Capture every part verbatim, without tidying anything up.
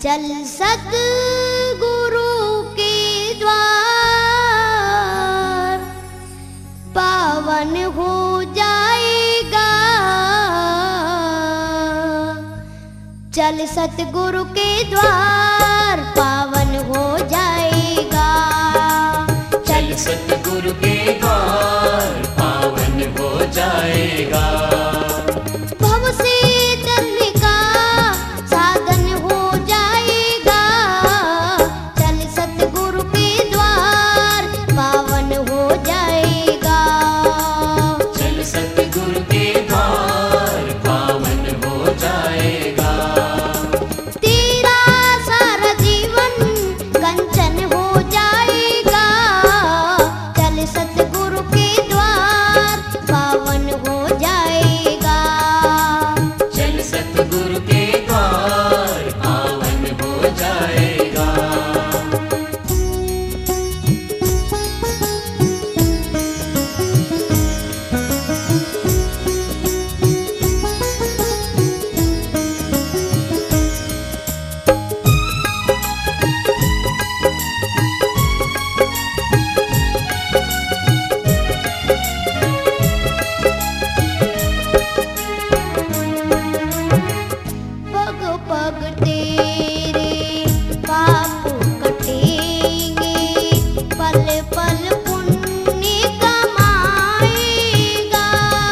चल सतगुरु के द्वार पावन हो जाएगा। चल सतगुरु के द्वार पावन हो जाएगा। चल सतगुरु के द्वार पावन हो जाएगा। भव से तरने का साधन हो जाएगा। चल सतगुरु के द्वार पावन हो जाएगा। चल सतगुरु के द्वार पावन हो जाएगा। तेरा सारा जीवन कंचन हो जाएगा। चल सतगुरु के द्वार पावन हो जाएगा। चल सतगुरु के द्वार पावन हो जाएगा। पग पग तेरे पाप कटेंगे। पल पल पुण्य कमाएगा।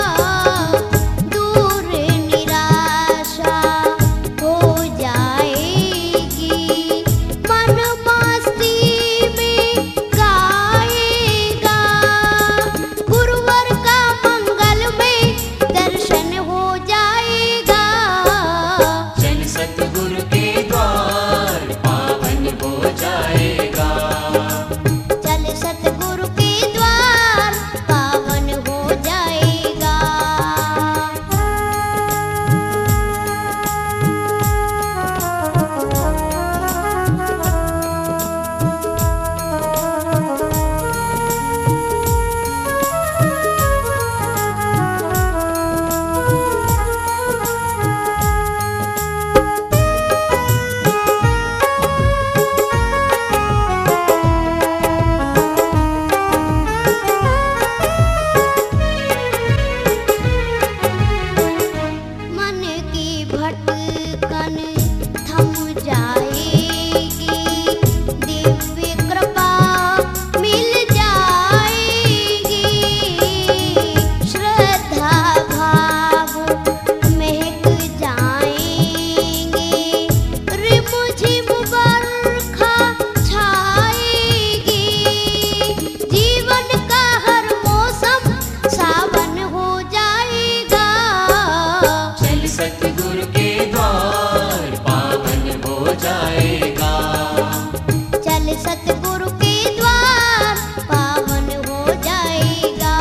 दूर निराशा हो जाएगी। मन मस्ती में गाएगा। गुरुवर का मंगल में दर्शन हो जाएगा। चल सतगुरु के द्वार पावन हो जाएगा। चल सतगुरु के द्वार पावन हो जाएगा। मन की भटकन थम जाएगी। दिव्य कृपा मिल जाएगी। श्रद्धा भाव महक जाएंगे। रिमझिम बरखा छाएगी। जीवन का हर मौसम सावन हो जाएगा। चल सतगुरु के द्वार पावन हो जाएगा। चल सतगुरु के द्वार पावन हो जाएगा।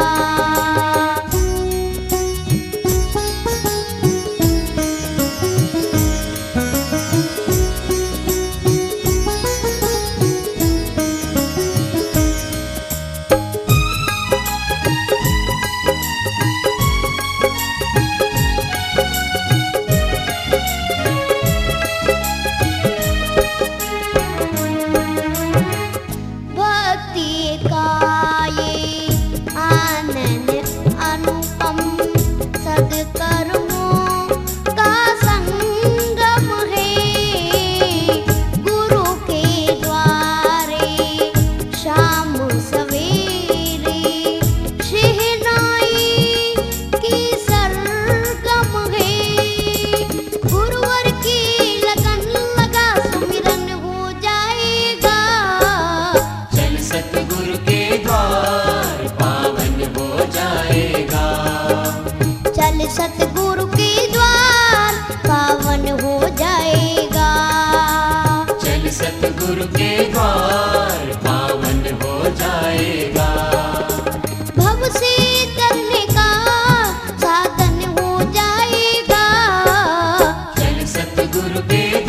भक्ति का ये आनंद अनुपम सद्कर्मों का संगम है। गुरु के द्वारे शाम सवेरे शहनाई की सरगम है। गुरुवर की लगन लगा सुमिरन हो जाएगा। चल सतगुरु के द्वार पावन हो जाएगा। चल सतगुरु के द्वार पावन हो जाएगा। चल सतगुरु के द्वार पावन हो जाएगा। भव से तरने का साधन हो जाएगा। चल सतगुरु के